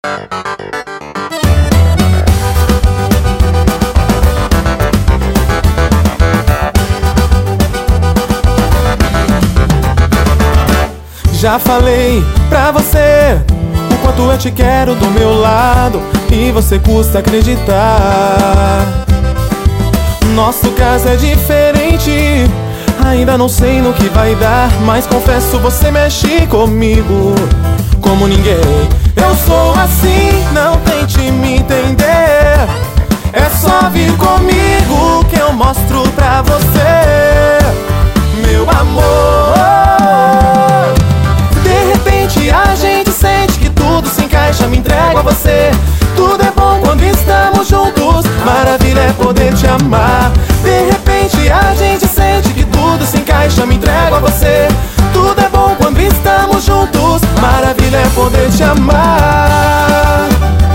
Já falei pra você o quanto eu te quero do meu lado, e você custa acreditar. Nosso caso é diferente, ainda não sei no que vai dar, mas confesso, você mexe comigo como ninguém. Eu sou assim, não tente me entender, é só vir comigo que eu mostro pra você, meu amor. De repente a gente sente que tudo se encaixa, me entrego a você. Tudo é bom quando estamos juntos, maravilha é poder te amar. De repente a gente sente que tudo se encaixa, me entrego a você. Tudo é bom quando estamos juntos, maravilha é poder te amar.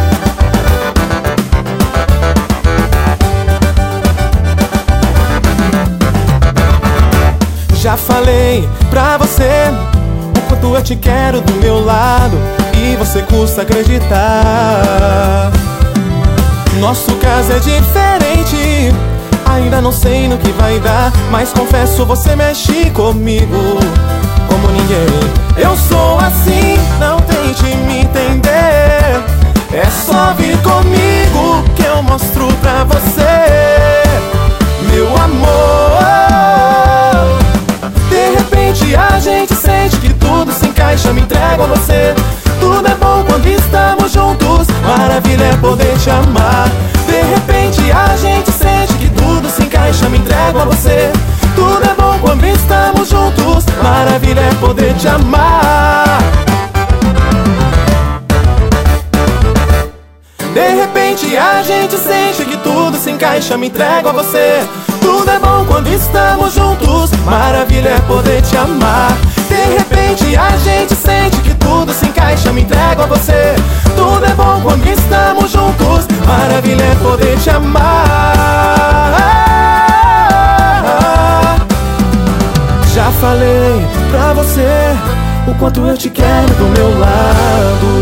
Já falei pra você o quanto eu te quero do meu lado, e você custa acreditar. Nosso caso é diferente, ainda não sei no que vai dar, mas confesso, você mexe comigo como ninguém. Eu sou assim, não tente me entender, é só vir comigo que eu mostro pra você, meu amor. De repente a gente sente que tudo se encaixa, me entrego a você. Tudo é bom quando estamos juntos, maravilha é poder te amar. De repente a gente sente que tudo se encaixa, me entrego a você. Tudo é bom quando estamos juntos, maravilha é poder te amar. De repente a gente sente que tudo se encaixa, me entrego a você. Tudo é bom quando estamos juntos, maravilha é poder te amar. De repente a gente sente que tudo se encaixa, me entrego a você. Tudo é bom quando estamos juntos, maravilha é poder te amar. Já falei pra você o quanto eu te quero do meu lado,